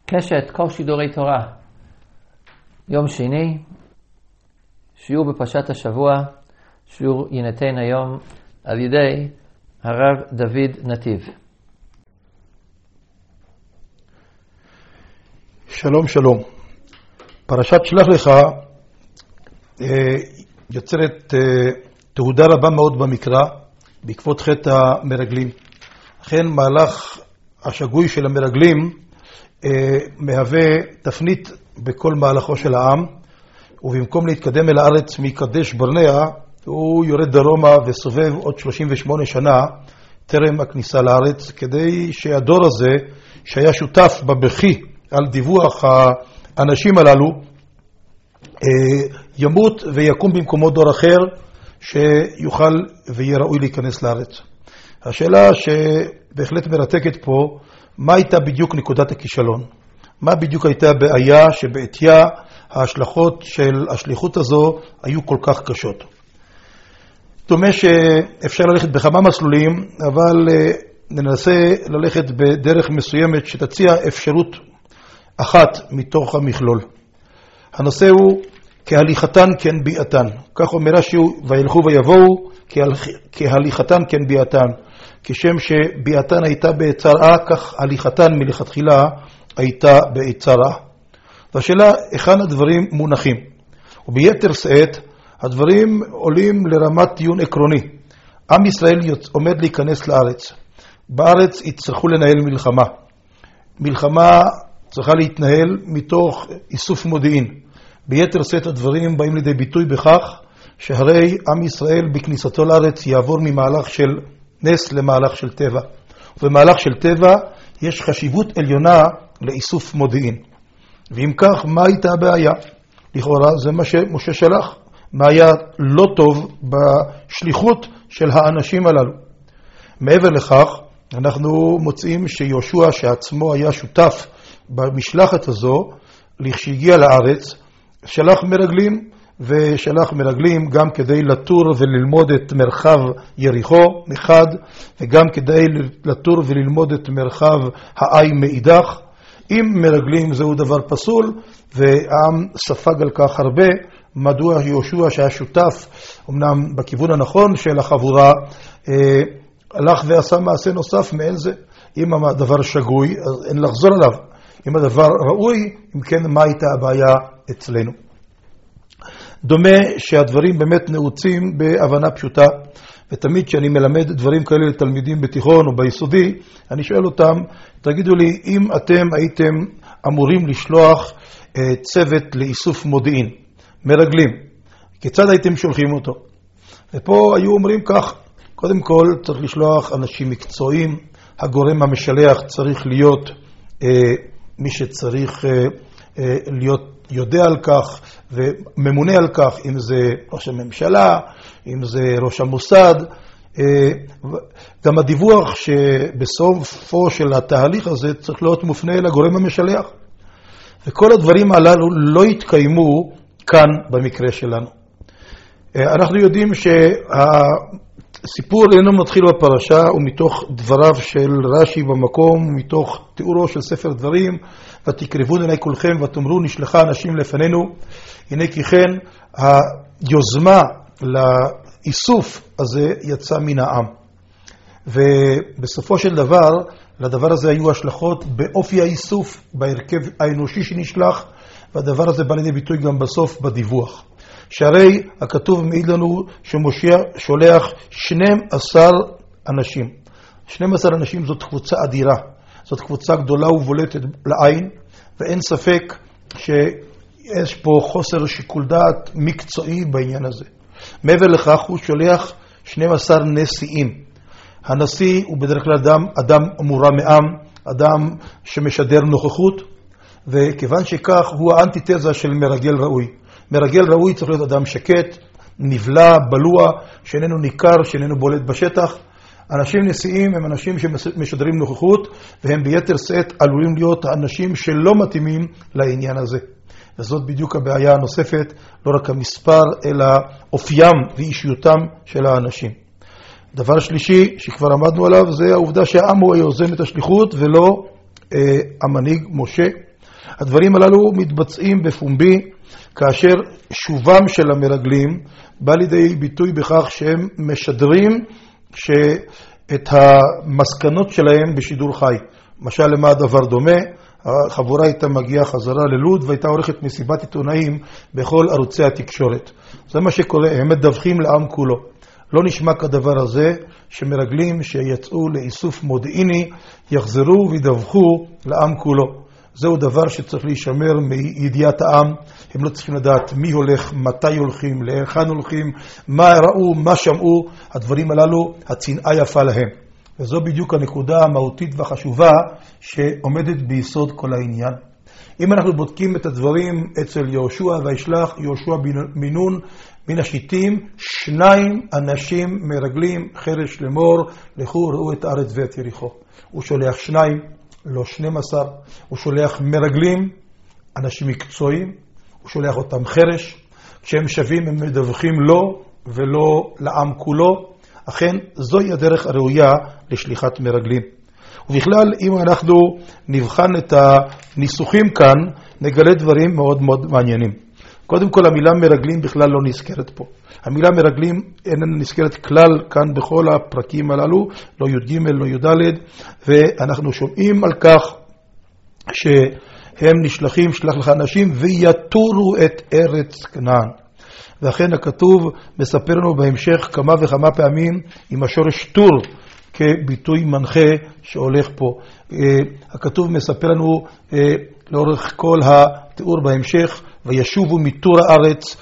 קשת, כל שידורי תורה. יום שני, שיעור בפרשת השבוע, שיעור יינתן היום על ידי הרב דוד נתיב. שלום שלום. פרשת שלח לך יוצרת תהודה רבה מאוד במקרא בעקבות חטא המרגלים. לכן מהלך השגוי של המרגלים מהווה תפנית בכל מהלכו של העם, ובמקום להתקדם אל הארץ מקדש ברנע הוא יורד דרומה וסובב עוד 38 שנה טרם הכניסה לארץ, כדי שהדור הזה שהיה שותף בבכי על דיווח האנשים הללו ימות ויקום במקומו דור אחר שיוכל ויהיה ראוי להיכנס לארץ. השאלה שבהחלט מרתקת פה, מה הייתה בדיוק נקודת הכישלון? מה בדיוק הייתה הבעיה שבעתיה ההשלכות של השליחות הזו היו כל כך קשות? דומה שאפשר ללכת בכמה מסלולים, אבל ננסה ללכת בדרך מסוימת שתציע אפשרות אחת מתוך המכלול. הנושא הוא כהליכתן כן ביאתן. כך אומר רש"י, וילכו ויבואו כהליכתן כן ביאתן. כשם שביאתן הייתה בעת-צרעה, כך הליכתן מלכתחילה הייתה בעת-צרעה. והשאלה, היכן הדברים מונחים? וביתר שאת, הדברים עולים לרמת טיעון עקרוני. עם ישראל עומד להיכנס לארץ. בארץ יצטרכו לנהל מלחמה. מלחמה צריכה להתנהל מתוך איסוף מודיעין. ביתר שאת הדברים באים לידי ביטוי בכך שהרי עם ישראל בכניסתו לארץ יעבור ממהלך של נס למהלך של טבע. ובמהלך של טבע יש חשיבות עליונה לאיסוף מודיעין. ואם כך, מה הייתה הבעיה? לכאורה זה מה שמשה שלח. מה היה לא טוב בשליחות של האנשים הללו? מעבר לכך, אנחנו מוצאים שיהושע שעצמו היה שותף במשלחת הזו, לכשהגיע לארץ, שלח מרגלים, ושלח מרגלים גם כדי לטור וללמוד את מרחב יריחו מחד, וגם כדי לטור וללמוד את מרחב העי מאידך. אם מרגלים זהו דבר פסול, והעם ספג על כך הרבה, מדוע יהושע שהיה שותף, אמנם בכיוון הנכון של החבורה, הלך ועשה מעשה נוסף מעין זה. אם הדבר שגוי, אז אין לחזור עליו. אם הדבר ראוי, אם כן, מה הייתה הבעיה אצלנו? דומה שהדברים באמת נעוצים בהבנה פשוטה, ותמיד כשאני מלמד דברים כאלה לתלמידים בתיכון או ביסודי, אני שואל אותם, תגידו לי, אם אתם הייתם אמורים לשלוח צוות לאיסוף מודיעין, מרגלים, כיצד הייתם שולחים אותו? ופה היו אומרים כך, קודם כל צריך לשלוח אנשים מקצועיים, הגורם המשלח צריך להיות מי שצריך להיות יודע על כך וממונה על כך, אם זה ראש הממשלה, אם זה ראש המוסד. גם הדיווח שבסופו של התהליך הזה צריך להיות מופנה לגורם המשלח. וכל הדברים הללו לא התקיימו כאן במקרה שלנו. אנחנו יודעים שהסיפור אינו מתחיל בפרשה, ומתוך דבריו של רש"י במקום, מתוך תיאורו של ספר דברים, ותקרבון אליי כולכם ותאמרו נשלחה אנשים לפנינו. הנה כי כן היוזמה לאיסוף הזה יצא מן העם. ובסופו של דבר, לדבר הזה היו השלכות באופי האיסוף, בהרכב האנושי שנשלח, והדבר הזה בא לידי ביטוי גם בסוף בדיווח. שהרי הכתוב מעיד לנו שמשה שולח 12 אנשים. 12 אנשים זאת קבוצה אדירה. זאת קבוצה גדולה ובולטת לעין, ואין ספק שיש פה חוסר שיקול דעת מקצועי בעניין הזה. מעבר לכך הוא שולח 12 נשיאים. הנשיא הוא בדרך כלל אדם מורם מעם, אדם שמשדר נוכחות, וכיוון שכך הוא האנטיתזה של מרגל ראוי. מרגל ראוי צריך להיות אדם שקט, נבלע, בלוע, שאיננו ניכר, שאיננו בולט בשטח. אנשים נשיאים הם אנשים שמשדרים נוכחות, והם ביתר שאת עלולים להיות האנשים שלא מתאימים לעניין הזה. וזאת בדיוק הבעיה הנוספת, לא רק המספר, אלא אופיים ואישיותם של האנשים. דבר שלישי שכבר עמדנו עליו, זה העובדה שהעם הוא היוזם את השליחות ולא המנהיג משה. הדברים הללו מתבצעים בפומבי, כאשר שובם של המרגלים בא לידי ביטוי בכך שהם משדרים את המסקנות שלהם בשידור חי. למשל, למה הדבר דומה? החבורה הייתה מגיעה חזרה ללוד והייתה עורכת מסיבת עיתונאים בכל ערוצי התקשורת. זה מה שקורה, הם מדווחים לעם כולו. לא נשמע כדבר הזה שמרגלים שיצאו לאיסוף מודיעיני יחזרו וידווחו לעם כולו. זהו דבר שצריך להישמר מידיעת העם. הם לא צריכים לדעת מי הולך, מתי הולכים, לאיכן הולכים, מה ראו, מה שמעו. הדברים הללו, הצנעה יפה להם. וזו בדיוק הנקודה המהותית והחשובה שעומדת ביסוד כל העניין. אם אנחנו בודקים את הדברים אצל יהושע, וישלח יהושע בן נון מן השיטים 2 אנשים מרגלים חרש לאמור, לכו ראו את הארץ ואת יריחו. הוא שולח 2, לא 12. הוא שולח מרגלים, אנשים מקצועיים, הוא שולח אותם חרש. כשהם שווים הם מדווחים לו ולא לעם כולו. אכן זוהי הדרך הראויה לשליחת מרגלים. ובכלל, אם אנחנו נבחן את הניסוחים כאן, נגלה דברים מאוד מאוד מעניינים. קודם כל, המילה מרגלים בכלל לא נזכרת פה. המילה מרגלים איננה נזכרת כלל כאן בכל הפרקים הללו, לא י"ג, לא י"ד, ואנחנו שומעים על כך שהם נשלחים, שלח לך אנשים, ויתורו את ארץ כנען. ואכן הכתוב מספר לנו בהמשך כמה וכמה פעמים עם השורש טור כביטוי מנחה שהולך פה. הכתוב מספר לנו לאורך כל התיאור בהמשך, וישובו מתור הארץ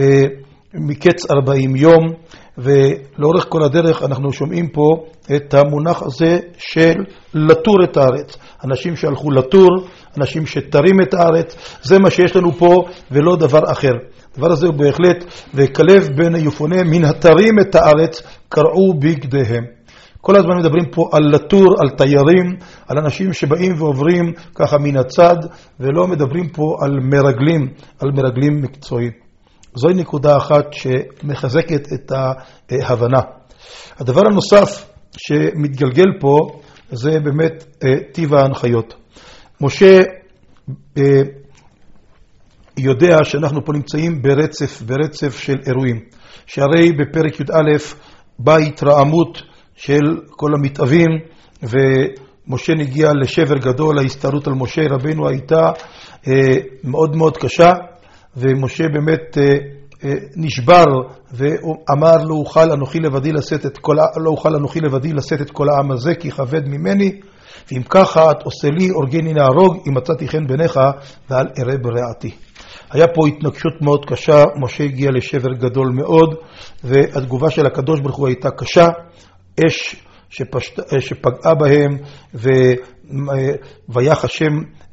מקץ 40 יום, ולאורך כל הדרך אנחנו שומעים פה את המונח הזה של לטור את הארץ. אנשים שהלכו לטור, אנשים שתרים את הארץ, זה מה שיש לנו פה ולא דבר אחר. הדבר הזה הוא בהחלט, וכלב בן יפונה מן התרים את הארץ קרעו בגדיהם. כל הזמן מדברים פה על לטור, על תיירים, על אנשים שבאים ועוברים ככה מן הצד, ולא מדברים פה על מרגלים מקצועיים. זוהי נקודה אחת שמחזקת את ההבנה. הדבר הנוסף שמתגלגל פה זה באמת טיב ההנחיות. משה יודע שאנחנו פה נמצאים ברצף של אירועים. שהרי בפרק י"א באה התרעמות של כל המתאבים, ומשה נגיע לשבר גדול. ההסתערות על משה רבנו הייתה מאוד מאוד קשה, ומשה באמת נשבר ואמר לא אוכל אנוכי לבדי לשאת את כל העם הזה כי כבד ממני, ואם ככה את עושה לי אורגני נהרוג אם מצאתי חן בעיניך ואל אראה ברעתי. היה פה התנגשות מאוד קשה, משה הגיע לשבר גדול מאוד, והתגובה של הקדוש ברוך הוא הייתה קשה. אש שפגעה בהם, ויח השם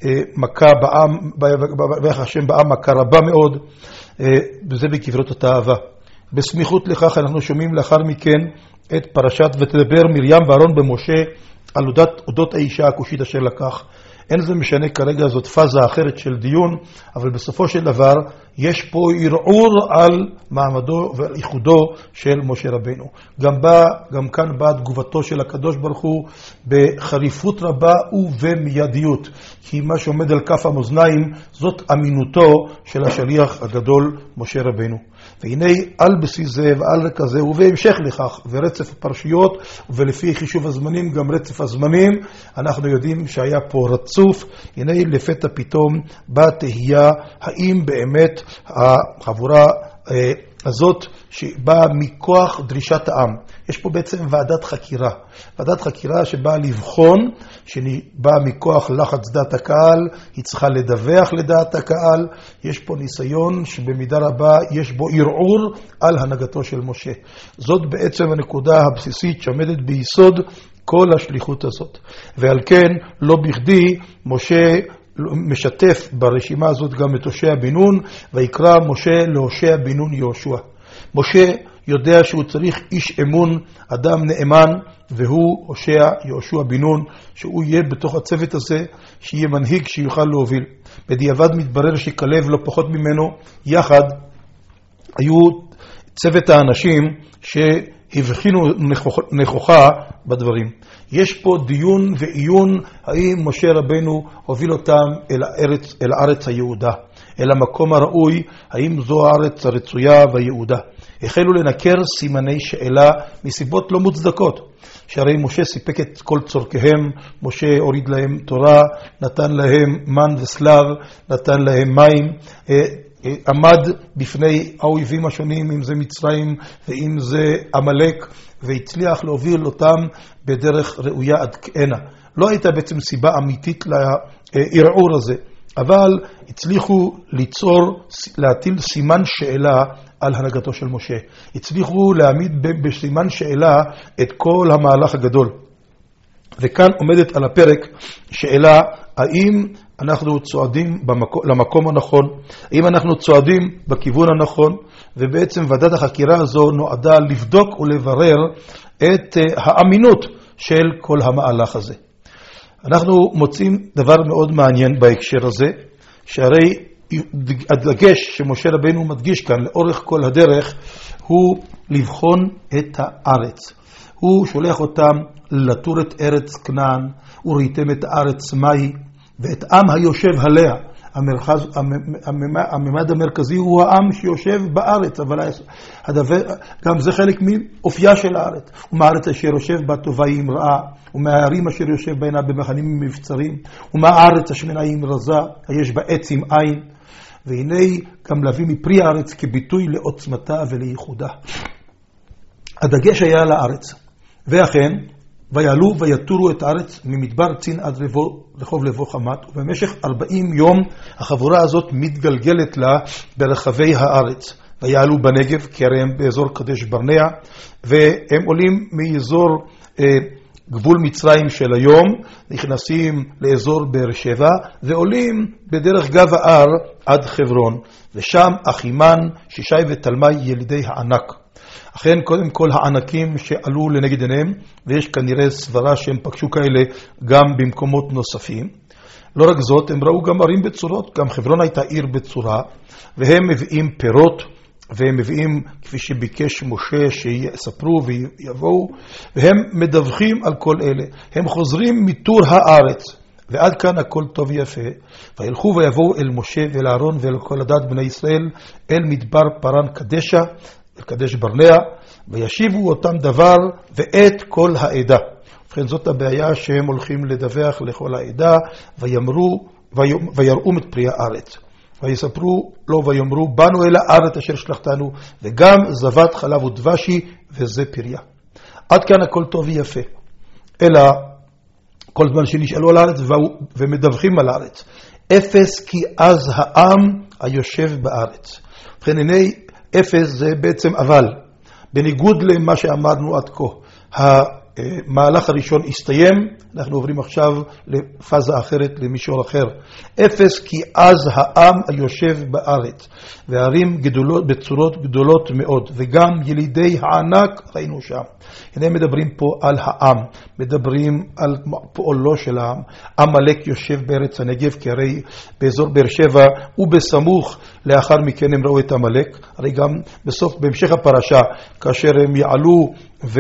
בעם מכה רבה מאוד, וזה בקברות התאווה. בסמיכות לכך אנחנו שומעים לאחר מכן את פרשת ותדבר מרים ואהרון במשה על אודות האישה הכושית אשר לקח. אין זה משנה כרגע, זאת פאזה אחרת של דיון, אבל בסופו של דבר יש פה ערעור על מעמדו ועל ייחודו של משה רבנו. גם כאן באה תגובתו של הקדוש ברוך הוא בחריפות רבה ובמיידיות, כי מה שעומד על כף המאזניים זאת אמינותו של השליח הגדול משה רבנו. והנה על בסיס זה ועל רקע זה ובהמשך לכך ורצף הפרשיות ולפי חישוב הזמנים גם רצף הזמנים, אנחנו יודעים שהיה פה רצוף. הנה לפתע פתאום באה תהייה האם באמת החבורה הזאת שבאה מכוח דרישת העם. יש פה בעצם ועדת חקירה שבאה לבחון, שבאה מכוח לחץ דעת הקהל, היא צריכה לדווח לדעת הקהל. יש פה ניסיון שבמידה רבה יש בו ערעור על הנהגתו של משה. זאת בעצם הנקודה הבסיסית שעומדת ביסוד כל השליחות הזאת. ועל כן לא בכדי משה משתף ברשימה הזאת גם את הושע בן נון, ויקרא משה להושע בן נון יהושע. משה יודע שהוא צריך איש אמון, אדם נאמן, והוא הושע יהושע בן נון, שהוא יהיה בתוך הצוות הזה, שיהיה מנהיג שיוכל להוביל. בדיעבד מתברר שכלב לא פחות ממנו, יחד היו צוות האנשים הבחינו נכוחה בדברים. יש פה דיון ועיון האם משה רבנו הוביל אותם אל הארץ היהודה, אל המקום הראוי, האם זו הארץ הרצויה והיהודה. החלו לנקר סימני שאלה מסיבות לא מוצדקות. שהרי משה סיפק את כל צורכיהם, משה הוריד להם תורה, נתן להם מן וסלב, נתן להם מים, עמד בפני האויבים השונים, אם זה מצרים ואם זה עמלק, והצליח להוביל אותם בדרך ראויה עד כהנה. לא הייתה בעצם סיבה אמיתית לערעור הזה, אבל הצליחו להטיל סימן שאלה על הנהגתו של משה. הצליחו להעמיד בסימן שאלה את כל המהלך הגדול. וכאן עומדת על הפרק שאלה, האם אנחנו צועדים למקום הנכון, האם אנחנו צועדים בכיוון הנכון, ובעצם ועדת החקירה הזו נועדה לבדוק ולברר את האמינות של כל המהלך הזה. אנחנו מוצאים דבר מאוד מעניין בהקשר הזה, שהרי הדגש שמשה רבנו מדגיש כאן לאורך כל הדרך הוא לבחון את הארץ. הוא שולח אותם לתור את ארץ כנען, וראיתם את הארץ מהי, ואת עם היושב עליה. הממד המרכזי הוא העם שיושב בארץ, אבל גם זה חלק מאופייה של הארץ. ומהארץ אשר יושב בה טובה היא רעה, ומהערים אשר יושב בהנה במחנים מבצרים, ומהארץ השמנה היא רזה, היש בה עץ עם עין. והנה גם להביא מפרי הארץ כביטוי לעוצמתה ולייחודה. הדגש היה על הארץ. ואכן, ויעלו ויתורו את הארץ ממדבר צין עד רחוב לבוא חמת, ובמשך 40 יום החבורה הזאת מתגלגלת לה ברחבי הארץ. ויעלו בנגב, כי הרי הם באזור קדש ברנע, והם עולים מאזור גבול מצרים של היום, נכנסים לאזור באר שבע, ועולים בדרך גב ההר עד חברון, ושם אחימן, שישי ותלמי ילידי הענק. אכן קודם כל הענקים שעלו לנגד עיניהם, ויש כנראה סברה שהם פגשו כאלה גם במקומות נוספים. לא רק זאת, הם ראו גם ערים בצורות, גם חברון הייתה עיר בצורה, והם מביאים פירות, והם מביאים כפי שביקש משה שיספרו ויבואו, והם מדווחים על כל אלה. הם חוזרים מתור הארץ, ועד כאן הכל טוב ויפה. וילכו ויבואו אל משה ואל אהרון ואל כל עדת בני ישראל, אל מדבר פרן קדשה, קדש ברנע, וישיבו אותם דבר ואת כל העדה. ובכן זאת הבעיה שהם הולכים לדווח לכל העדה, ויראו את פרי הארץ. ויספרו לו ויאמרו, באנו אל הארץ אשר שלחתנו, וגם זבת חלב ודבשי, וזה פריה. עד כאן הכל טוב ויפה. אלא כל זמן שנשאלו על הארץ ומדווחים על הארץ. אפס כי אז העם היושב בארץ. ובכן הנה אפס זה בעצם אבל. בניגוד למה שאמרנו עד כה, המהלך הראשון הסתיים, אנחנו עוברים עכשיו לפאזה אחרת, למישור אחר. אפס כי אז העם היושב בארץ, והערים גדולות, בצורות גדולות מאוד, וגם ילידי הענק ראינו שם. הנה מדברים פה על העם, מדברים על פועלו של העם. עמלק יושב בארץ הנגב, כי הרי באזור באר שבע ובסמוך לאחר מכן הם ראו את עמלק. הרי גם בהמשך הפרשה, כאשר הם יעלו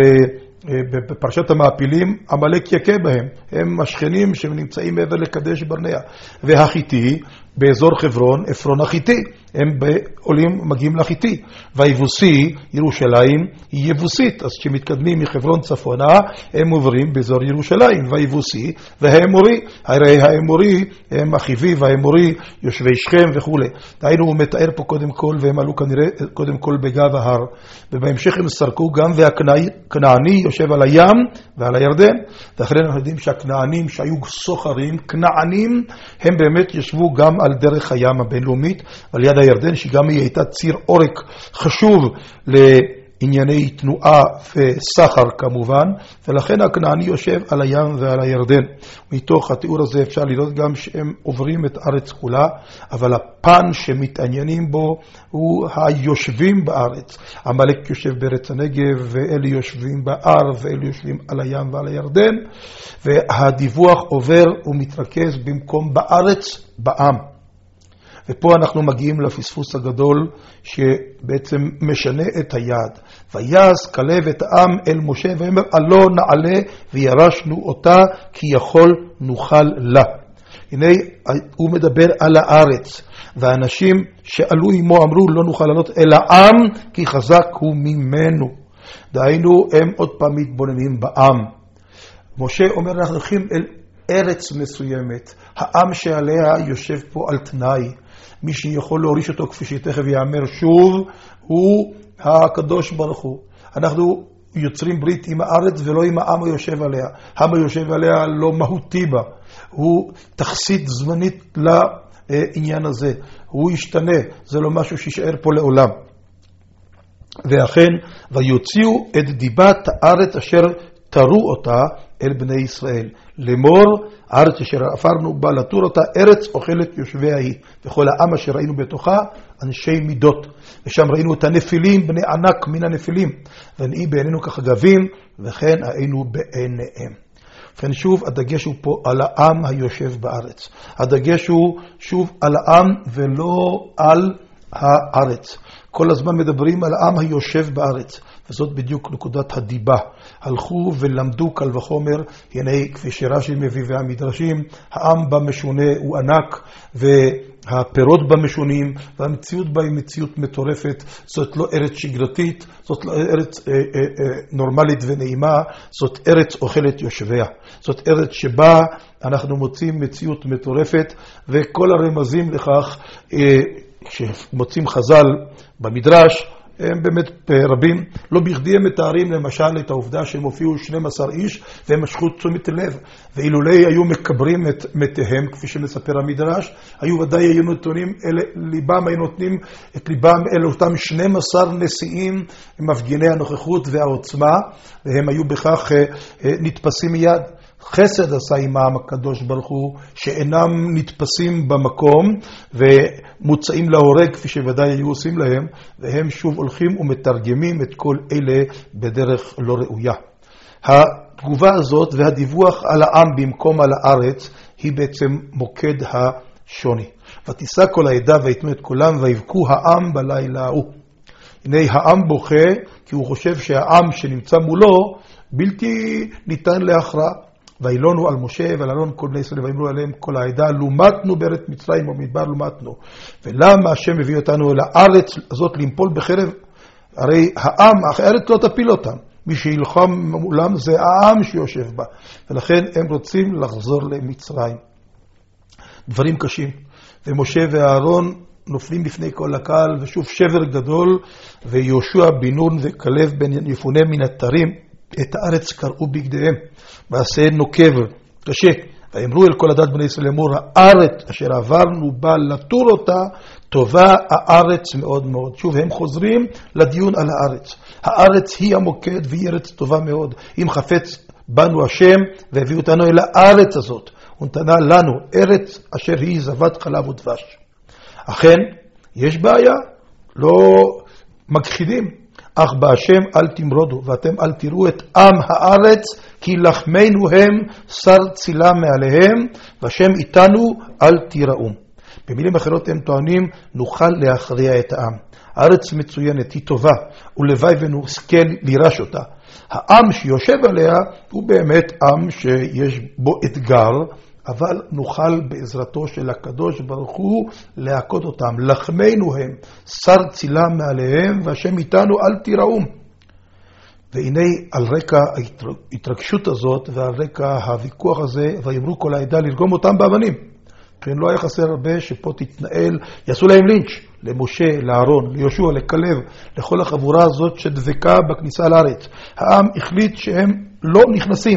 בפרשת המעפילים, עמלק יכה בהם. הם השכנים שנמצאים מעבר לקדש ברנע. והחיתי באזור חברון, עפרון החיתי. הם עולים, מגיעים לחיתי. והיבוסי, ירושלים, היא יבוסית. אז כשמתקדמים מחברון צפונה, הם עוברים באזור ירושלים. והיבוסי והאמורי. הרי האמורי הם החיבי והאמורי, יושבי שכם וכו'. דהיינו הוא מתאר פה קודם כל, והם עלו כנראה קודם כל בגב ההר. ובהמשך הם סרקו גם, והכנעני יושב על הים ועל הירדן. ואחרי אנחנו יודעים שהכנענים שהיו סוחרים, כנענים, הם באמת ישבו גם על דרך הים הבינלאומית, על יד הירדן, שגם היא הייתה ציר עורק חשוב לענייני תנועה וסחר כמובן, ולכן הכנעני יושב על הים ועל הירדן. מתוך התיאור הזה אפשר לראות גם שהם עוברים את הארץ כולה, אבל הפן שמתעניינים בו הוא היושבים בארץ. עמלק יושב בארץ הנגב, ואלה יושבים בהר, ואלה יושבים על הים ועל הירדן, והדיווח עובר ומתרכז במקום בארץ, בעם. ופה אנחנו מגיעים לפספוס הגדול שבעצם משנה את היעד. ויעש כלב את העם אל משה ואמר, עלו נעלה וירשנו אותה כי יכול נוכל לה. הנה הוא מדבר על הארץ, והאנשים שעלו עמו אמרו לא נוכל לעלות אל העם כי חזק הוא ממנו. דהיינו הם עוד פעם מתבוננים בעם. משה אומר אנחנו הולכים אל ארץ מסוימת, העם שעליה יושב פה על תנאי, מי שיכול להוריש אותו כפי שתכף יאמר שוב הוא הקדוש ברוך הוא. אנחנו יוצרים ברית עם הארץ ולא עם העם היושב עליה. העם היושב עליה לא מהותי בה, הוא תכסית זמנית לעניין הזה, הוא ישתנה, זה לא משהו שישאר פה לעולם. ואכן ויוציאו את דיבת הארץ אשר תרו אותה אל בני ישראל, לאמור הארץ אשר עפרנו בה לתור אותה ארץ אוכלת יושביה היא, וכל העם אשר ראינו בתוכה אנשי מידות, ושם ראינו את הנפילים בני ענק מן הנפילים, ונהי בעינינו כחגבים וכן היינו בעיניהם. ובכן שוב הדגש הוא פה על העם היושב בארץ, הדגש הוא שוב על העם ולא על הארץ. כל הזמן מדברים על העם היושב בארץ, וזאת בדיוק נקודת הדיבה. הלכו ולמדו קל וחומר, הנה כפי שרש"י מביא והמדרשים, העם במשונה הוא ענק, והפירות במשונים, והמציאות בה היא מציאות מטורפת. זאת לא ארץ שגרתית, זאת לא ארץ נורמלית ונעימה, זאת ארץ אוכלת יושביה. זאת ארץ שבה אנחנו מוצאים מציאות מטורפת, וכל הרמזים לכך שמוצאים חז"ל במדרש הם באמת רבים. לא בכדי הם מתארים למשל את העובדה שהם הופיעו 12 איש והם משכו תשומת לב, ואילולי היו מקברים את מתיהם כפי שמספר המדרש, היו ודאי היו נותנים ליבם, היו נותנים את ליבם אל אותם 12 נשיאים מפגיני הנוכחות והעוצמה, והם היו בכך נתפסים מיד. חסד עשה עמם הקדוש ברוך הוא שאינם נתפסים במקום ומוצאים להורג כפי שוודאי היו עושים להם, והם שוב הולכים ומתרגמים את כל אלה בדרך לא ראויה. התגובה הזאת והדיווח על העם במקום על הארץ היא בעצם מוקד השוני. ותישא כל העדה ויתנו את כולם ויבכו העם בלילה ההוא. הנה העם בוכה כי הוא חושב שהעם שנמצא מולו בלתי ניתן להכרעה. ואילונו על משה ועל אהרון כל בני ישראל ואמרו עליהם כל העדה לומתנו בארץ מצרים ובמדבר לומתנו. ולמה השם מביא אותנו אל הארץ הזאת למפול בחרב? הרי העם, הארץ לא תפיל אותם, מי שילחם מולם זה העם שיושב בה, ולכן הם רוצים לחזור למצרים. דברים קשים, ומשה ואהרון נופלים בפני כל הקהל, ושוב שבר גדול, ויהושע בן נון וכלב בן יפונה מן התרים את הארץ קראו בגדיהם, מעשה נוקב קשה. ואמרו אל כל עדת בני ישראל לאמור, הארץ אשר עברנו בה לתור אותה, טובה הארץ מאוד מאוד. שוב הם חוזרים לדיון על הארץ. הארץ היא המוקד והיא ארץ טובה מאוד. אם חפץ בנו השם והביא אותנו אל הארץ הזאת, הוא נתנה לנו ארץ אשר היא זבת חלב ודבש. אכן יש בעיה, לא מכחידים, אך בהשם אל תמרודו, ואתם אל תראו את עם הארץ, כי לחמנו הם שר צילה מעליהם, והשם איתנו אל תיראו. במילים אחרות הם טוענים, נוכל להכריע את העם. הארץ מצוינת, היא טובה, ולוואי ונושכל לירש אותה. העם שיושב עליה הוא באמת עם שיש בו אתגר, אבל נוכל בעזרתו של הקדוש ברוך הוא להכות אותם. לחמנו הם שר צילה מעליהם, והשם איתנו אל תיראו. והנה על רקע ההתרגשות הזאת ועל רקע הוויכוח הזה, ויאמרו כל העדה לרגום אותם באבנים. כן, לא היה חסר הרבה שפה תתנהל, יעשו להם לינץ' למשה, לאהרון, ליהושע, לכלב, לכל החבורה הזאת שדבקה בכניסה לארץ. העם החליט שהם לא נכנסים.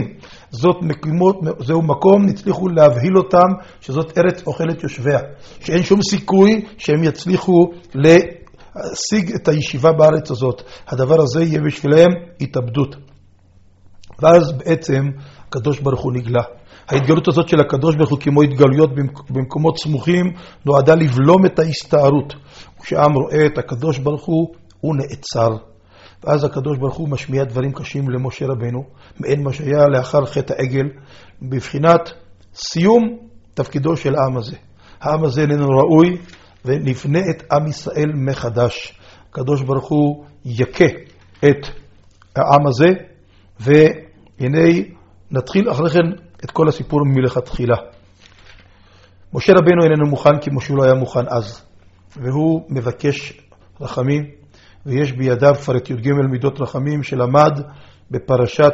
זהו מקום, נצליחו להבהיל אותם, שזאת ארץ אוכלת יושביה. שאין שום סיכוי שהם יצליחו להשיג את הישיבה בארץ הזאת. הדבר הזה יהיה בשבילם התאבדות. ואז בעצם הקדוש ברוך הוא נגלה. ההתגלות הזאת של הקדוש ברוך הוא כמו התגלויות במקומות סמוכים נועדה לבלום את ההסתערות. כשעם רואה את הקדוש ברוך הוא נעצר. ואז הקדוש ברוך הוא משמיע דברים קשים למשה רבנו, מעין מה שהיה לאחר חטא העגל, בבחינת סיום תפקידו של העם הזה. העם הזה איננו ראוי, ונבנה את עם ישראל מחדש. הקדוש ברוך הוא יכה את העם הזה, והנה נתחיל אחרי כן את כל הסיפור מלכתחילה. משה רבנו איננו מוכן כמו שהוא לא היה מוכן אז, והוא מבקש רחמים, ויש בידיו פרק י"ג מידות רחמים שלמד בפרשת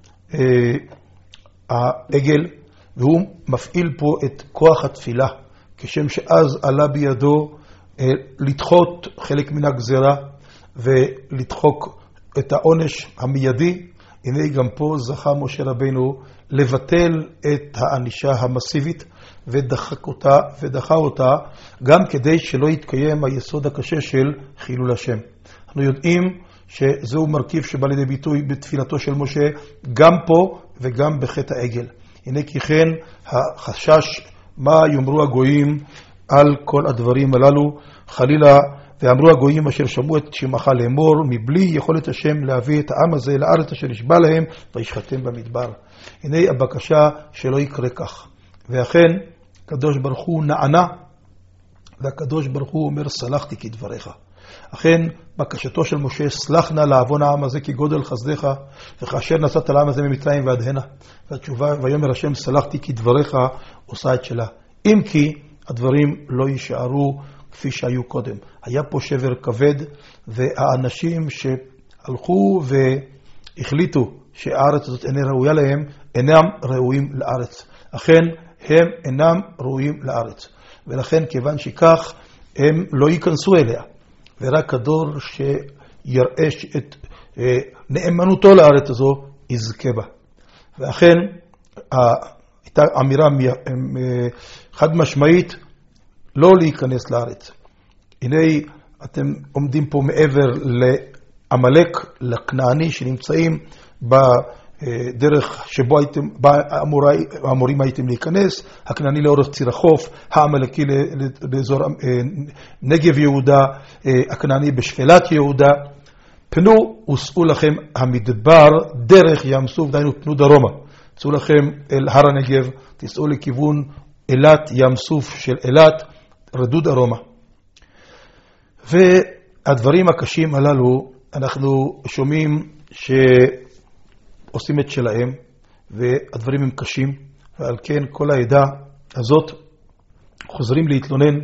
העגל, והוא מפעיל פה את כוח התפילה, כשם שאז עלה בידו לדחות חלק מן הגזרה ולדחוק את העונש המיידי. הנה גם פה זכה משה רבנו לבטל את הענישה המסיבית ודחה אותה גם כדי שלא יתקיים היסוד הקשה של חילול השם. אנחנו יודעים שזהו מרכיב שבא לידי ביטוי בתפילתו של משה גם פה וגם בחטא העגל. הנה כי כן החשש מה יאמרו הגויים על כל הדברים הללו, חלילה ואמרו הגויים אשר שמעו את שמך לאמור, מבלי יכולת השם להביא את העם הזה לארץ אשר נשבע להם וישחטם במדבר. הנה הבקשה שלא יקרה כך. ואכן הקדוש ברוך הוא נענה, והקדוש ברוך הוא אומר סלחתי כדבריך. אכן בקשתו של משה סלח נא לעוון העם הזה כי גודל חסדך, וכאשר נשאת לעם הזה ממצרים ועד הנה. והתשובה ויאמר השם סלחתי כדבריך עושה את שלה. אם כי הדברים לא יישארו כפי שהיו קודם. היה פה שבר כבד, והאנשים שהלכו והחליטו שהארץ הזאת אינה ראויה להם, אינם ראויים לארץ. אכן הם אינם ראויים לארץ. ולכן כיוון שכך הם לא ייכנסו אליה. ורק הדור שיראה את נאמנותו לארץ הזו יזכה בה. ואכן הייתה אמירה חד משמעית לא להיכנס לארץ. הנה אתם עומדים פה מעבר לעמלק, לכנעני שנמצאים בדרך שבו אמורים הייתם להיכנס, הכנעני לאורך ציר החוף, העמלקי באזור נגב יהודה, הכנעני בשפלת יהודה. פנו וסעו לכם המדבר דרך ים סוף, דהיינו פנו דרומה. צאו לכם אל הר הנגב, תסעו לכיוון אילת, ים סוף של אילת, רדו דרומה. והדברים הקשים הללו אנחנו שומעים שעושים את שלהם, והדברים הם קשים, ועל כן כל העדה הזאת חוזרים להתלונן,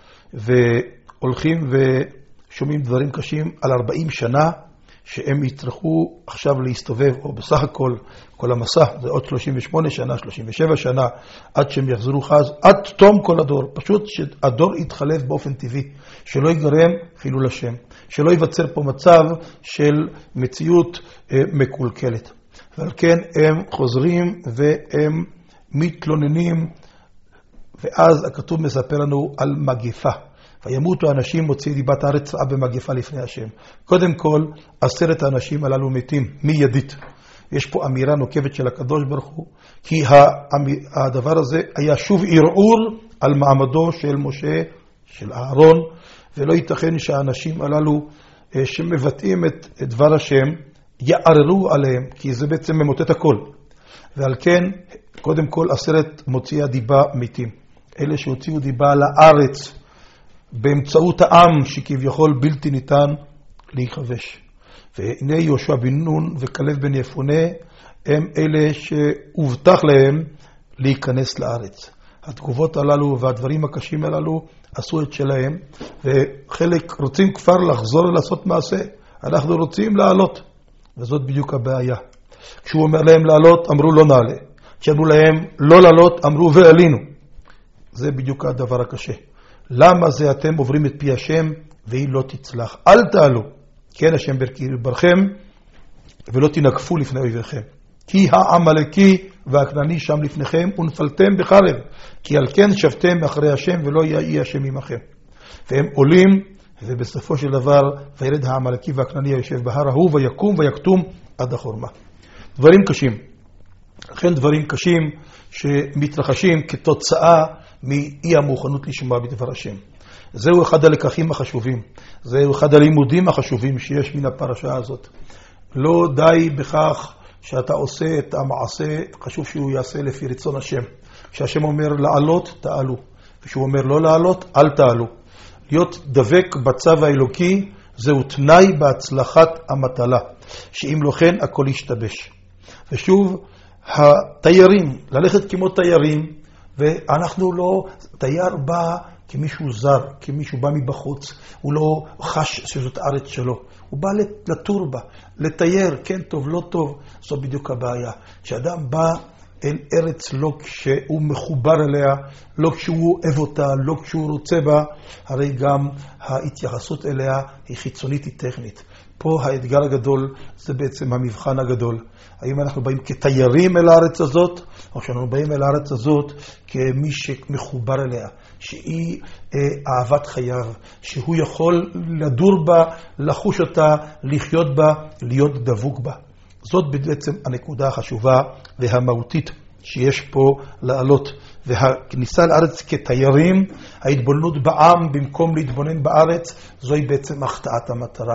והולכים ושומעים דברים קשים על 40 שנה, שהם יצטרכו עכשיו להסתובב, או בסך הכל, כל המסע, זה עוד 38 שנה, 37 שנה, עד שהם יחזרו חז, עד תום כל הדור, פשוט שהדור יתחלף באופן טבעי, שלא יגרם חילול השם, שלא ייווצר פה מצב של מציאות מקולקלת. ועל כן הם חוזרים והם מתלוננים, ואז הכתוב מספר לנו על מגפה. וימותו האנשים מוציא דיבת הארץ רעה במגפה לפני השם. קודם כל, 10 האנשים הללו מתים מיידית. יש פה אמירה נוקבת של הקדוש ברוך הוא, כי הדבר הזה היה שוב ערעור על מעמדו של משה, של אהרון, ולא ייתכן שהאנשים הללו שמבטאים את דבר השם יערערו עליהם, כי זה בעצם ממוטט הכל. ועל כן, קודם כל 10 מוציאי הדיבה מתים. אלה שהוציאו דיבה לארץ, באמצעות העם שכביכול בלתי ניתן להיחבש. והנה יהושע בן נון וכלב בן יפונה הם אלה שהובטח להם להיכנס לארץ. התגובות הללו והדברים הקשים הללו עשו את שלהם, וחלק רוצים כבר לחזור לעשות מעשה. אנחנו רוצים לעלות, וזאת בדיוק הבעיה. כשהוא אומר להם לעלות, אמרו לא נעלה. כשאמרו להם לא לעלות, אמרו ועלינו. זה בדיוק הדבר הקשה. למה זה אתם עוברים את פי השם והיא לא תצלח? אל תעלו, כן השם ברכם, ולא תנגפו לפני אויביכם. כי העמלקי והכנעני שם לפניכם ונפלתם בחרב, כי על כן שבתם אחרי השם ולא יהיה השם עמכם. והם עולים, ובסופו של דבר וירד העמלקי והכנעני היושב בהר ההוא ויקום ויקטום עד החורמה. דברים קשים. לכן דברים קשים שמתרחשים כתוצאה מאי המוכנות לשמוע בדבר השם. זהו אחד הלקחים החשובים. זהו אחד הלימודים החשובים שיש מן הפרשה הזאת. לא די בכך שאתה עושה את המעשה, חשוב שהוא יעשה לפי רצון השם. כשהשם אומר לעלות, תעלו. כשהוא אומר לא לעלות, אל תעלו. להיות דבק בצו האלוקי, זהו תנאי בהצלחת המטלה, שאם לא כן הכל ישתבש. ושוב, התיירים, ללכת כמו תיירים, ואנחנו לא, תייר בא כמישהו זר, כמישהו בא מבחוץ, הוא לא חש שזאת הארץ שלו, הוא בא לטור בה, לתייר, כן טוב, לא טוב, זו בדיוק הבעיה. כשאדם בא אל ארץ לא כשהוא מחובר אליה, לא כשהוא אוהב אותה, לא כשהוא רוצה בה, הרי גם ההתייחסות אליה היא חיצונית, היא טכנית. פה האתגר הגדול זה בעצם המבחן הגדול. האם אנחנו באים כתיירים אל הארץ הזאת, או שאנחנו באים אל הארץ הזאת כמי שמחובר אליה, שהיא אהבת חייו, שהוא יכול לדור בה, לחוש אותה, לחיות בה, להיות דבוק בה. זאת בעצם הנקודה החשובה והמהותית שיש פה לעלות. והכניסה לארץ כתיירים, ההתבוננות בעם במקום להתבונן בארץ, זוהי בעצם החטאת המטרה.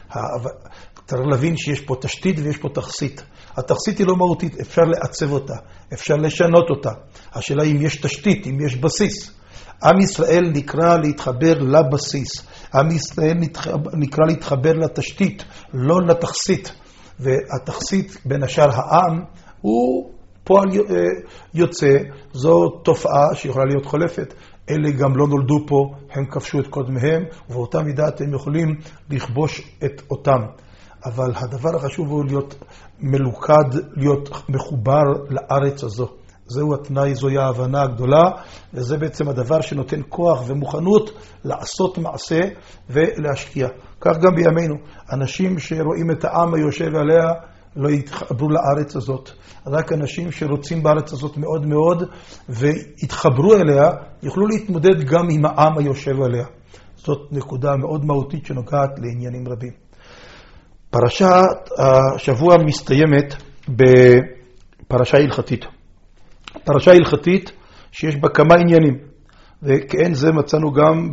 צריך להבין שיש פה תשתית ויש פה תכסית. התכסית היא לא מהותית, אפשר לעצב אותה, אפשר לשנות אותה. השאלה אם יש תשתית, אם יש בסיס. עם ישראל נקרא להתחבר לבסיס. עם ישראל נקרא להתחבר לתשתית, לא לתכסית. והתכסית בין השאר העם הוא פועל יוצא, זו תופעה שיכולה להיות חולפת. אלה גם לא נולדו פה, הם כבשו את קודמיהם, ובאותה מידה אתם יכולים לכבוש את אותם. אבל הדבר החשוב הוא להיות מלוכד, להיות מחובר לארץ הזו. זהו התנאי, זוהי ההבנה הגדולה, וזה בעצם הדבר שנותן כוח ומוכנות לעשות מעשה ולהשקיע. כך גם בימינו, אנשים שרואים את העם היושב עליה לא יתחברו לארץ הזאת. רק אנשים שרוצים בארץ הזאת מאוד מאוד והתחברו אליה, יוכלו להתמודד גם עם העם היושב עליה. זאת נקודה מאוד מהותית שנוגעת לעניינים רבים. פרשת השבוע מסתיימת בפרשה הלכתית. פרשה הלכתית שיש בה כמה עניינים, וכאין זה מצאנו גם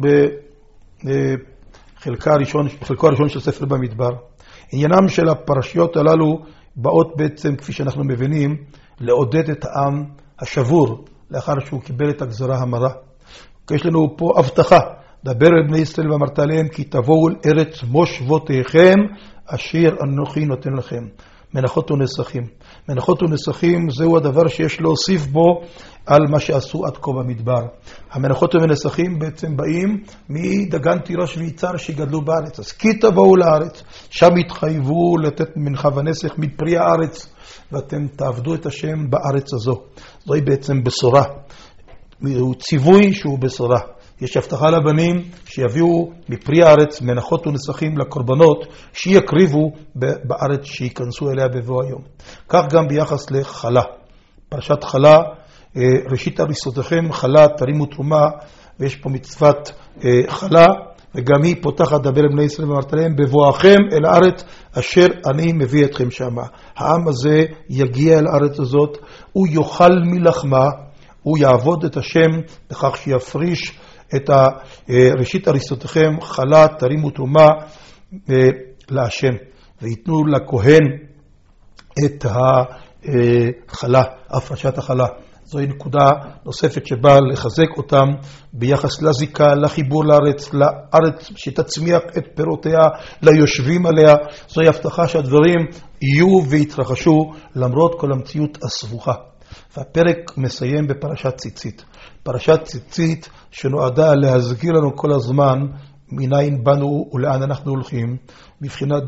בחלקו הראשון של ספר במדבר. עניינם של הפרשיות הללו באות בעצם, כפי שאנחנו מבינים, לעודד את העם השבור לאחר שהוא קיבל את הגזרה המרה. יש לנו פה הבטחה, דבר אל בני ישראל ואמרת להם כי תבואו אל ארץ מושבותיכם אשר אנוכי נותן לכם. מנחות ונסכים. מנחות ונסכים זהו הדבר שיש להוסיף בו על מה שעשו עד כה במדבר. המנחות ונסכים בעצם באים מדגן תירוש ויצהר שגדלו בארץ. אז כי תבואו לארץ, שם התחייבו לתת מנחה ונסך מפרי הארץ, ואתם תעבדו את השם בארץ הזו. זוהי בעצם בשורה. הוא ציווי שהוא בשורה. יש הבטחה לבנים שיביאו מפרי הארץ מנחות ונסכים לקורבנות שיקריבו בארץ שיכנסו אליה בבוא היום. כך גם ביחס לחלה. פרשת חלה, ראשית הריסותיכם חלה תרימו תרומה, ויש פה מצוות חלה, וגם היא פותחת דבר בני ישראל ואמרת להם בבואכם אל הארץ אשר אני מביא אתכם שמה. העם הזה יגיע אל הארץ הזאת, הוא יאכל מלחמה, הוא יעבוד את השם בכך שיפריש את ראשית הריסותיכם חלה תרימו תרומה להשם, ויתנו לכהן את החלה, הפרשת החלה. זוהי נקודה נוספת שבאה לחזק אותם ביחס לזיקה, לחיבור לארץ שתצמיח את פירותיה, ליושבים עליה. זוהי הבטחה שהדברים יהיו ויתרחשו למרות כל המציאות הסבוכה. והפרק מסיים בפרשת ציצית. פרשת ציצית שנועדה להזכיר לנו כל הזמן מניין באנו ולאן אנחנו הולכים, מבחינת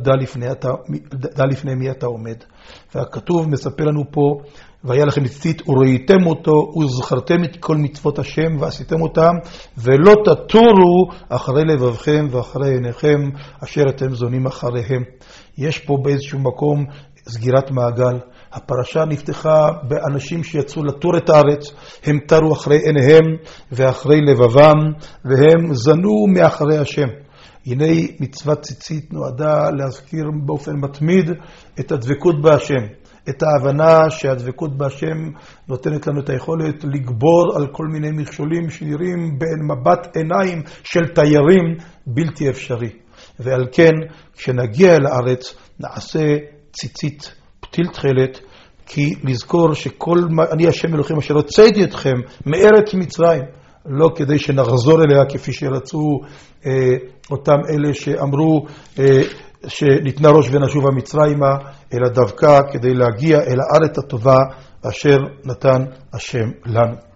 דע לפני מי אתה עומד. והכתוב מספר לנו פה, והיה לכם ציצית וראיתם אותו וזכרתם את כל מצוות השם ועשיתם אותם, ולא תטורו אחרי לבבכם ואחרי עיניכם אשר אתם זונים אחריהם. יש פה באיזשהו מקום סגירת מעגל. הפרשה נפתחה באנשים שיצאו לטור את הארץ, הם תרו אחרי עיניהם ואחרי לבבם, והם זנו מאחרי השם. הנה מצוות ציצית נועדה להזכיר באופן מתמיד את הדבקות בהשם, את ההבנה שהדבקות בהשם נותנת לנו את היכולת לגבור על כל מיני מכשולים שנראים בין מבט עיניים של תיירים בלתי אפשרי. ועל כן, כשנגיע אל הארץ, נעשה ציצית פתיל תחילת, כי לזכור שכל אני השם אלוהים אשר הוצאתי אתכם מארץ מצרים. לא כדי שנחזור אליה כפי שרצו אותם אלה שאמרו שניתנה ראש ונשובה מצרימה, אלא דווקא כדי להגיע אל הארץ הטובה אשר נתן השם לנו.